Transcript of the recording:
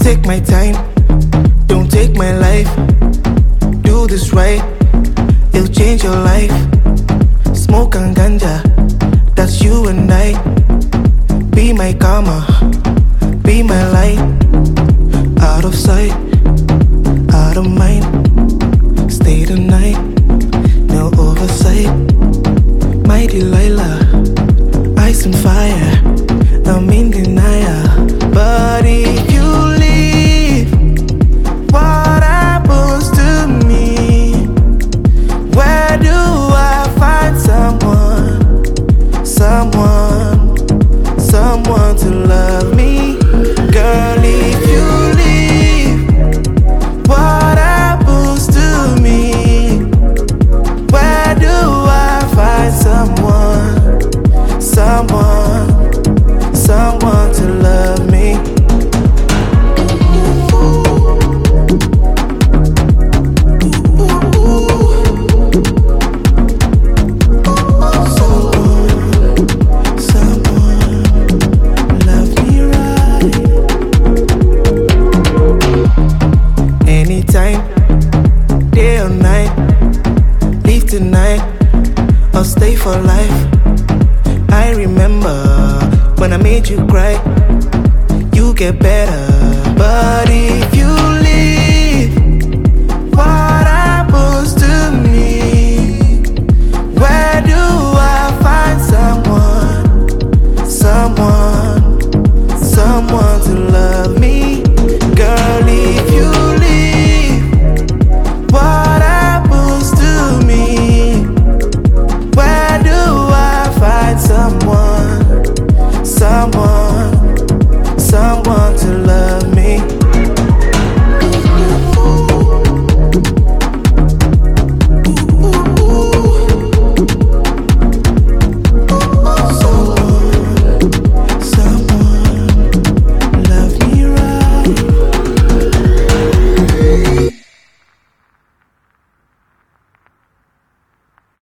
take my time, don't take my life. Do this right, it'll change your life. Smoke and ganja, that's you and I. Be my karma, be my light. Out of sight, out of mind. Stay the night, no oversight. My Delilah, ice and fire, I'm in denial. But if you leave, what happens to me? Where do I find someone to love me? Girl, if you leave, what happens to me? Where do I find someone to love me? Anytime, day or night, leave tonight or stay for life. I remember when I made you cry, you get better. But if you